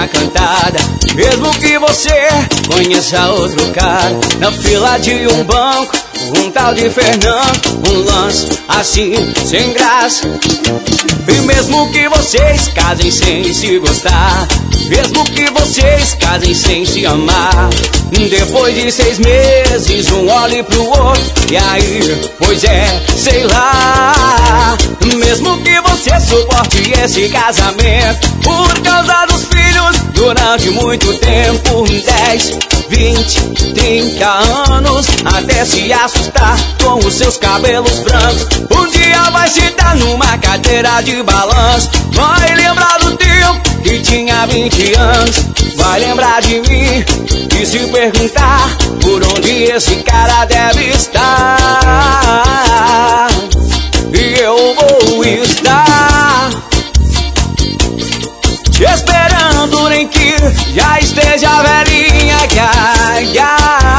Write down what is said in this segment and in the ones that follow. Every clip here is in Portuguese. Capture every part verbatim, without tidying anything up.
numa cantada. Mesmo que você conheça outro cara, na fila de um banco, um tal de Fernando, um lance assim, sem graça. E mesmo que vocês casem sem se gostar, mesmo que vocês casem sem se amar, depois de seis meses um olhe pro outro, e aí, pois é, sei lá. Mesmo que você suporte esse casamento por causa dos filhos durante muito tempo, dez, vinte, trinta anos, até se assustar com os seus cabelos brancos. Um dia vai se dar numa cadeira de balanço, vai lembrar do tempo que tinha vinte anos, vai lembrar de mim e se perguntar por onde esse cara deve estar. E eu vou estar te esperando, nem que já esteja velhinha, gaga,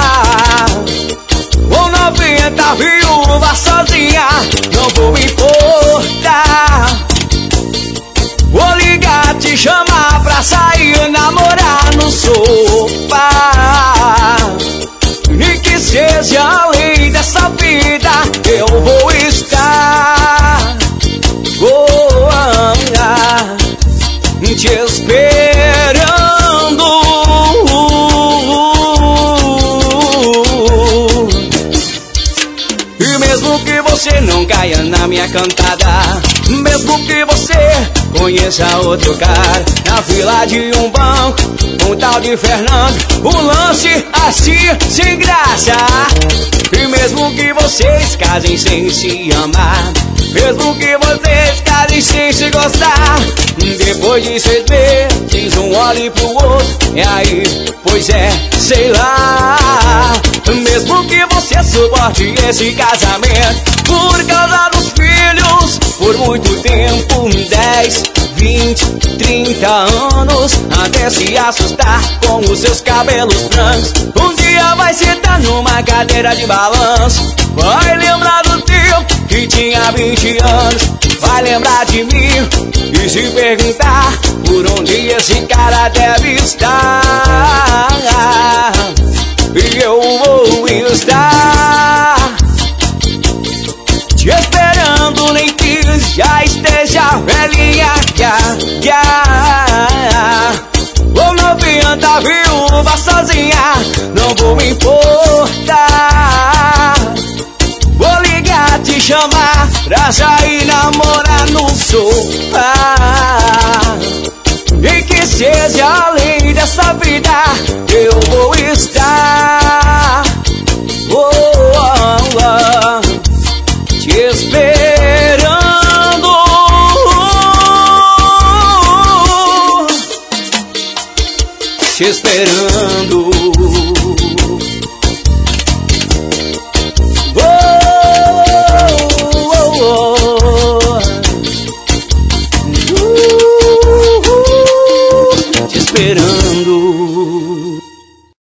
ou noventa viúva sozinha, não vou me importar. Vou ligar, te chamar pra sair, namorar no sofá. E que seja além dessa vida, eu vou estar oh, ah, ah, te esperando. E mesmo que você não caia na minha cantada, mesmo que você conheça outro cara, na fila de um banco, um tal de Fernando, um lance assim, sem graça. E mesmo que vocês casem sem se amar, mesmo que vocês casem sem se gostar, depois de seis meses um olhe pro outro, e aí, pois é, sei lá. Mesmo que você suporte esse casamento por causa dos filhos por muito tempo, dez, vinte, trinta anos, até se assustar com os seus cabelos brancos. Um dia vai sentar numa cadeira de balanço, vai lembrar do tempo que tinha vinte anos, vai lembrar de mim e se perguntar por onde esse cara deve estar. E eu vou estar te esperando, nem que já esteja velhinha, já, já, ou noventa viúva sozinha, não vou me importar. Vou ligar, te chamar pra sair, namorar no sofá. E que seja além dessa vida, eu vou estar oh, oh, oh, te esperando, te esperando.